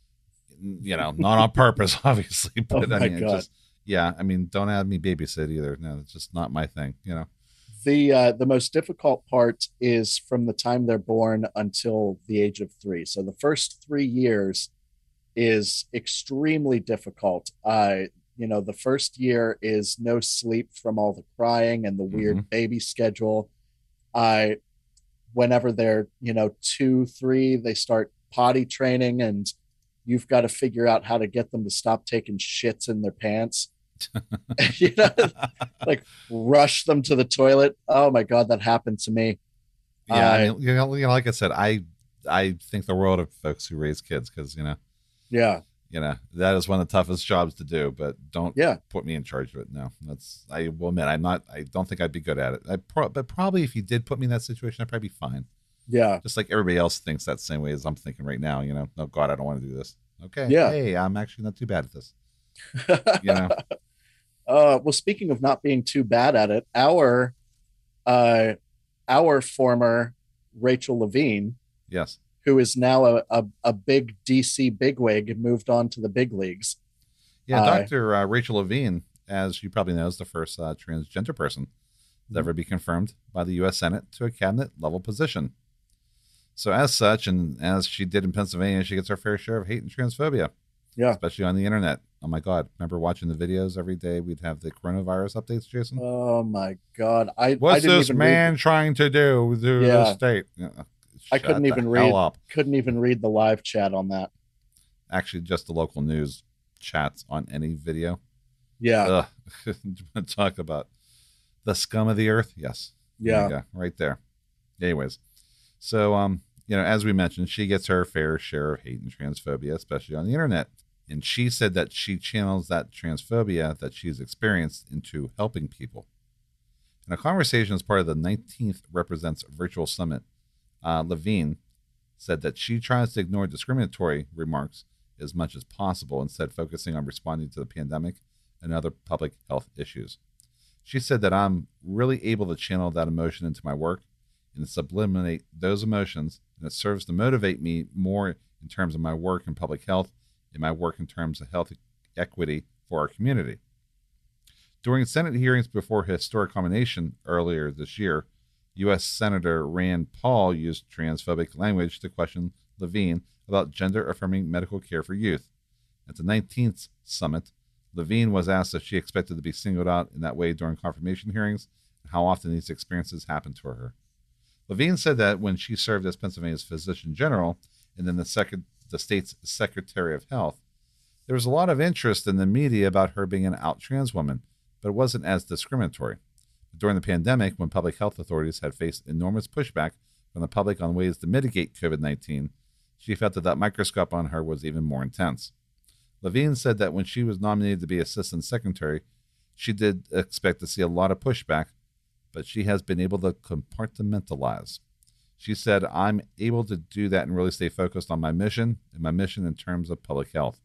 you know, not on purpose, obviously, but oh I mean, God. just, yeah, I mean, don't have me babysit either. No, it's just not my thing, you know? The uh, the most difficult part is from the time they're born until the age of three. So the first three years is extremely difficult. Uh, you know, the first year is no sleep from all the crying and the weird mm-hmm. baby schedule. Uh, whenever they're, you know, two, three, they start potty training, and you've got to figure out how to get them to stop taking shits in their pants. You know, like rush them to the toilet. Oh my God, that happened to me. Yeah, uh, I mean, you know, you know, like I said, I I think the world of folks who raise kids, because you know, yeah, you know, that is one of the toughest jobs to do. But don't yeah. put me in charge of it. No, that's I will admit I'm not. I don't think I'd be good at it. I pro- but probably if you did put me in that situation, I'd probably be fine. Yeah, just like everybody else thinks that same way as I'm thinking right now. You know, oh God, I don't want to do this. Okay, yeah, hey, I'm actually not too bad at this. You know. Uh, well, speaking of not being too bad at it, our uh, our former Rachel Levine, yes, who is now a, a, a big D C bigwig, moved on to the big leagues. Yeah, uh, Doctor Uh, Rachel Levine, as you probably know, is the first uh, transgender person to mm-hmm. ever be confirmed by the U S Senate to a cabinet level position. So as such, and as she did in Pennsylvania, she gets her fair share of hate and transphobia. Yeah, especially on the internet. Oh my God! Remember watching the videos every day? We'd have the coronavirus updates, Jason. Oh my God! I what's I didn't this even man read... trying to do to yeah. the state? I couldn't even read. Up. Couldn't even read the live chat on that. Actually, just the local news chats on any video. Yeah. Talk about the scum of the earth. Yes. Yeah. There right there. Anyways, so um, you know, as we mentioned, she gets her fair share of hate and transphobia, especially on the internet. And she said that she channels that transphobia that she's experienced into helping people. In a conversation as part of the nineteenth Represents Virtual Summit, uh, Levine said that she tries to ignore discriminatory remarks as much as possible, instead focusing on responding to the pandemic and other public health issues. She said that I'm really able to channel that emotion into my work and subliminate those emotions, and it serves to motivate me more in terms of my work in public health, in my work in terms of health equity for our community. During Senate hearings before historic culmination earlier this year, U S Senator Rand Paul used transphobic language to question Levine about gender-affirming medical care for youth. At the nineteenth summit, Levine was asked if she expected to be singled out in that way during confirmation hearings and how often these experiences happened to her. Levine said that when she served as Pennsylvania's physician general and then the second the state's Secretary of Health, there was a lot of interest in the media about her being an out trans woman, but it wasn't as discriminatory. But during the pandemic, when public health authorities had faced enormous pushback from the public on ways to mitigate COVID nineteen, she felt that that microscope on her was even more intense. Levine said that when she was nominated to be Assistant Secretary, she did expect to see a lot of pushback, but she has been able to compartmentalize. She said, I'm able to do that and really stay focused on my mission and my mission in terms of public health.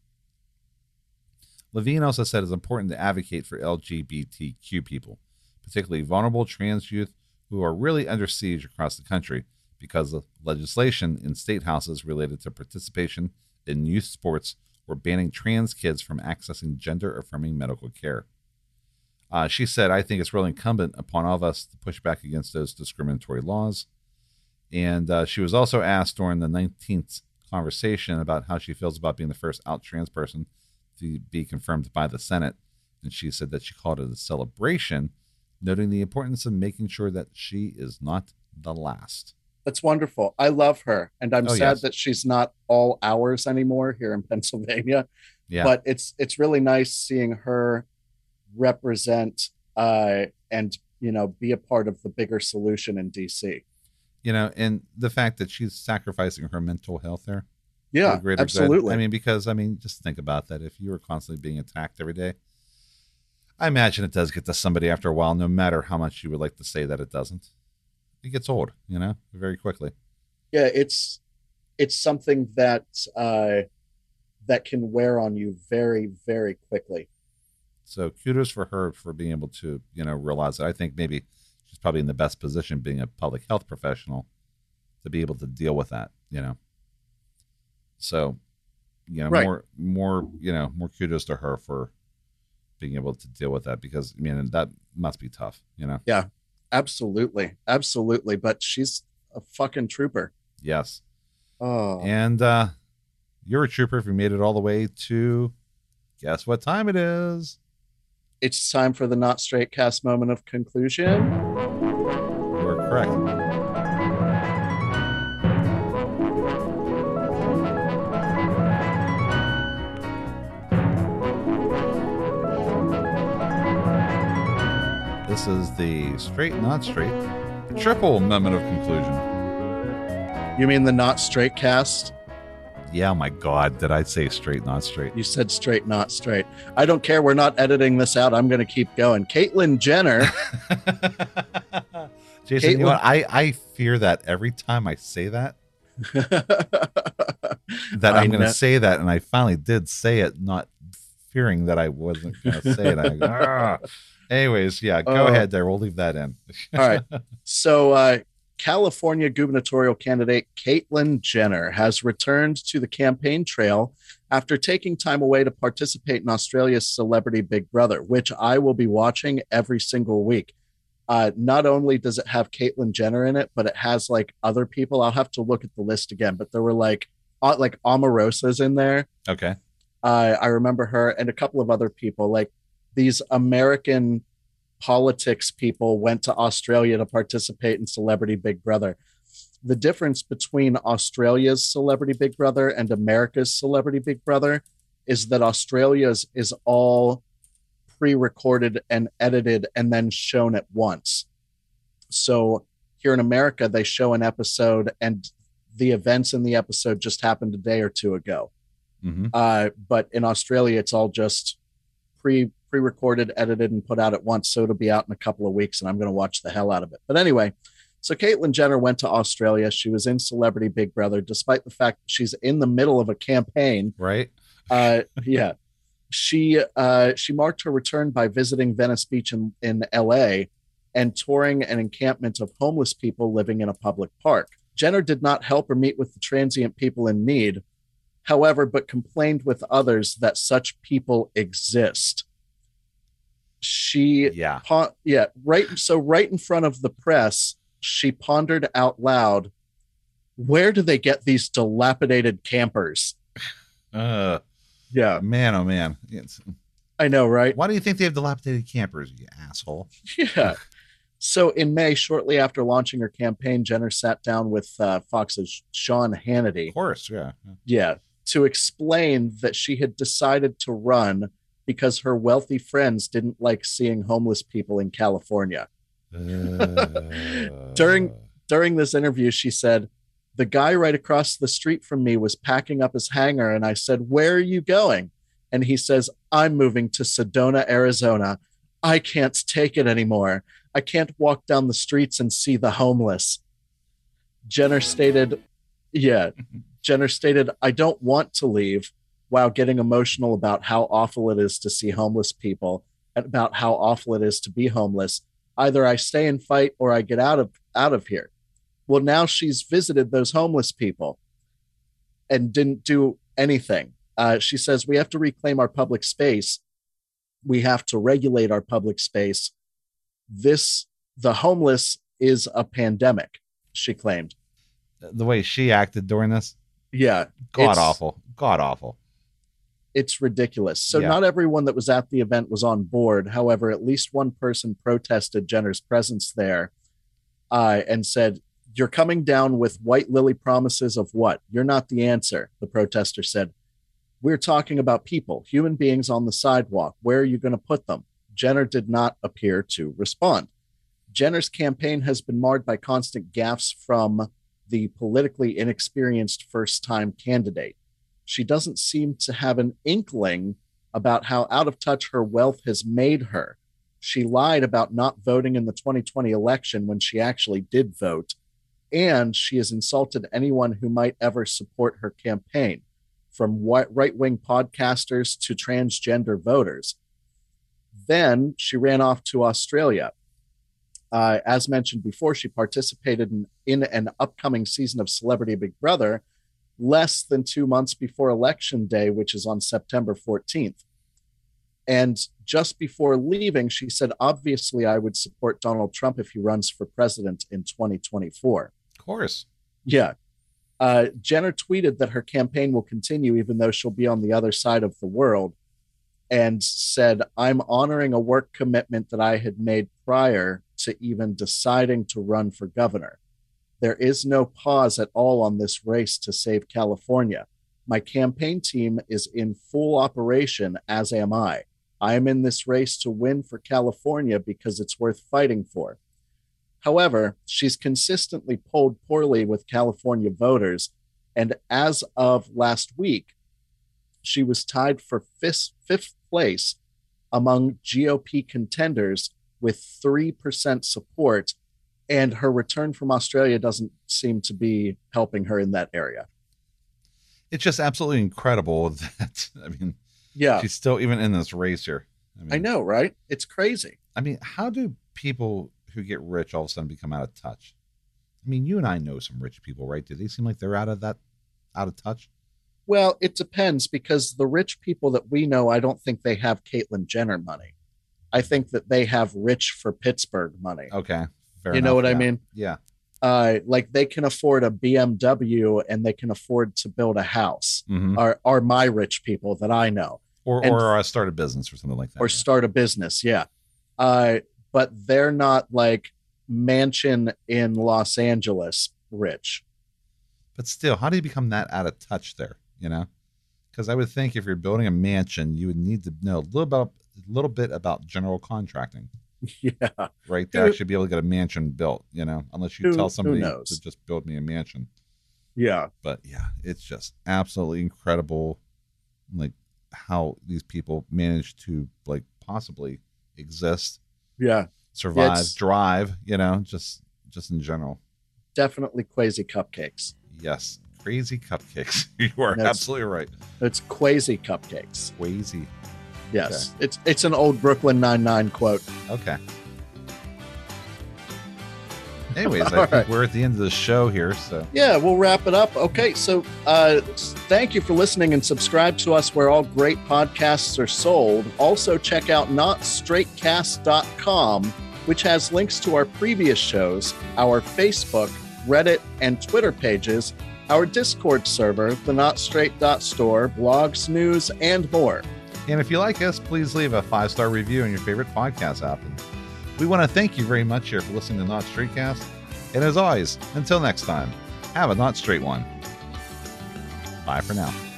Levine also said it's important to advocate for L G B T Q people, particularly vulnerable trans youth who are really under siege across the country because of legislation in state houses related to participation in youth sports or banning trans kids from accessing gender-affirming medical care. Uh, she said, I think it's really incumbent upon all of us to push back against those discriminatory laws. And uh, she was also asked during the nineteenth conversation about how she feels about being the first out trans person to be confirmed by the Senate. And she said that she called it a celebration, noting the importance of making sure that she is not the last. That's wonderful. I love her. And I'm Oh, sad yes. that she's not all hours anymore here in Pennsylvania. Yeah. But it's it's really nice seeing her represent uh, and, you know, be a part of the bigger solution in D C. You know, and the fact that she's sacrificing her mental health there. Yeah, absolutely. Good. I mean, because, I mean, just think about that. If you were constantly being attacked every day, I imagine it does get to somebody after a while, no matter how much you would like to say that it doesn't. It gets old, you know, very quickly. Yeah, it's it's something that uh, that can wear on you very, very quickly. So kudos for her for being able to, you know, realize that. I think maybe she's probably in the best position, being a public health professional, to be able to deal with that, you know. So, you know, Right. more, more, you know, more kudos to her for being able to deal with that, because I mean, that must be tough, you know? Yeah, absolutely. Absolutely. But she's a fucking trooper. Yes. Oh, And uh, you're a trooper if you made it all the way to, guess what time it is? it's time for the Not Straight Cast moment of conclusion. You're correct. This is the straight, not straight, triple moment of conclusion. You mean the Not Straight Cast? Yeah, my God, did I say straight, not straight? You said straight, not straight. I don't care. We're not editing this out. I'm going to keep going. Caitlyn Jenner. Jason, you know Caitlyn- what? I, I fear that every time I say that, that I I'm going know. to say that, and I finally did say it, not fearing that I wasn't going to say it. I go, "Ah." Anyways, yeah, go Oh. ahead there. We'll leave that in. All right. So, uh, California gubernatorial candidate Caitlyn Jenner has returned to the campaign trail after taking time away to participate in Australia's Celebrity Big Brother, which I will be watching every single week. Uh, not only does it have Caitlyn Jenner in it, but it has like other people. I'll have to look at the list again, but there were like uh, like Omarosa's in there. Okay. Uh, I remember her and a couple of other people. Like these American politics people went to Australia to participate in Celebrity Big Brother. The difference between Australia's Celebrity Big Brother and America's Celebrity Big Brother is that Australia's is all pre-recorded and edited and then shown at once. So here in America, they show an episode and the events in the episode just happened a day or two ago. Mm-hmm. Uh, but in Australia, it's all just pre pre-recorded, edited, and put out at once. So it'll be out in a couple of weeks, and I'm going to watch the hell out of it. But anyway, so Caitlyn Jenner went to Australia. She was in Celebrity Big Brother, despite the fact that she's in the middle of a campaign. Right. Uh, yeah, she uh, she marked her return by visiting Venice Beach in, in L A and touring an encampment of homeless people living in a public park. Jenner did not help or meet with the transient people in need, however, but complained with others that such people exist. She, Yeah. pon- yeah, right. So right in front of the press, she pondered out loud, where do they get these dilapidated campers? Uh, Yeah, man, oh man. It's, I know, right? why do you think they have dilapidated campers, you asshole? Yeah. So in May, shortly after launching her campaign, Jenner sat down with uh, Fox's Sean Hannity. Of course, yeah. Yeah, to explain that she had decided to run because her wealthy friends didn't like seeing homeless people in California. Uh, During during this interview, she said, the guy right across the street from me was packing up his hangar, and I said, where are you going? And he says, I'm moving to Sedona, Arizona. I can't take it anymore. I can't walk down the streets and see the homeless. Jenner stated, yeah, Jenner stated, I don't want to leave, while getting emotional about how awful it is to see homeless people and about how awful it is to be homeless. Either I stay and fight or I get out of out of here. Well, now she's visited those homeless people and didn't do anything. Uh, she says, we have to reclaim our public space. We have to regulate our public space. This, the homeless is a pandemic, she claimed. The way she acted during this, Yeah. god it's- awful, god awful. It's ridiculous. So Yeah. not everyone that was at the event was on board. However, at least one person protested Jenner's presence there uh, and said, you're coming down with white lily promises of what? You're not the answer, the protester said. We're talking about people, human beings on the sidewalk. Where are you going to put them? Jenner did not appear to respond. Jenner's campaign has been marred by constant gaffes from the politically inexperienced first-time candidate. She doesn't seem to have an inkling about how out of touch her wealth has made her. She lied about not voting in the twenty twenty election when she actually did vote, and she has insulted anyone who might ever support her campaign, from right-wing podcasters to transgender voters. Then she ran off to Australia. Uh, as mentioned before, she participated in, in an upcoming season of Celebrity Big Brother less than two months before Election Day, which is on September fourteenth. And just before leaving, she said, obviously, I would support Donald Trump if he runs for president in twenty twenty-four. Of course. Yeah. Uh, Jenner tweeted that her campaign will continue even though she'll be on the other side of the world, and said, I'm honoring a work commitment that I had made prior to even deciding to run for governor. There is no pause at all on this race to save California. My campaign team is in full operation, as am I. I am in this race to win for California because it's worth fighting for. However, she's consistently polled poorly with California voters, and as of last week, she was tied for fifth, fifth place among G O P contenders with three percent support, and her return from Australia doesn't seem to be helping her in that area. It's just absolutely incredible that, I mean, Yeah, she's still even in this race here. I, mean, I know, right? It's crazy. I mean, how do people who get rich all of a sudden become out of touch? I mean, you and I know some rich people, right? Do they seem like they're out of that, out of touch? Well, it depends, because the rich people that we know, I don't think they have Caitlyn Jenner money. I think that they have rich for Pittsburgh money. Okay. Fair You know enough, what I yeah. mean? Yeah. Uh, like they can afford a B M W and they can afford to build a house. Mhm. Are are my rich people that I know, Or, And- or uh, start a business or something like that. or yeah. start a business. Yeah, uh, but they're not like mansion in Los Angeles rich. But still, how do you become that out of touch there? You know, because I would think if you're building a mansion, you would need to know a little about a little bit about general contracting, Yeah, right? To Who- actually be able to get a mansion built. You know, unless you Who- tell who somebody knows? to just build me a mansion. yeah, But yeah, it's just absolutely incredible, like how these people manage to like possibly exist, yeah. survive, it's- drive. You know, just just in general. Definitely Quasi Cupcakes. Yes, crazy cupcakes. You are That's- absolutely right. It's Quasi Cupcakes. Crazy. Yes, it's it's an old Brooklyn Nine-Nine quote. Okay. Anyways, I All think right. we're at the end of the show here. So Yeah, we'll wrap it up. Okay, so uh, thank you for listening, and subscribe to us where all great podcasts are sold. Also, check out not straight cast dot com, which has links to our previous shows, our Facebook, Reddit, and Twitter pages, our Discord server, the not straight dot store, blogs, news, and more. and if you like us, please leave a five-star review on your favorite podcast app. And we want to thank you very much here for listening to Not Straightcast. And as always, until next time, have a not straight one. Bye for now.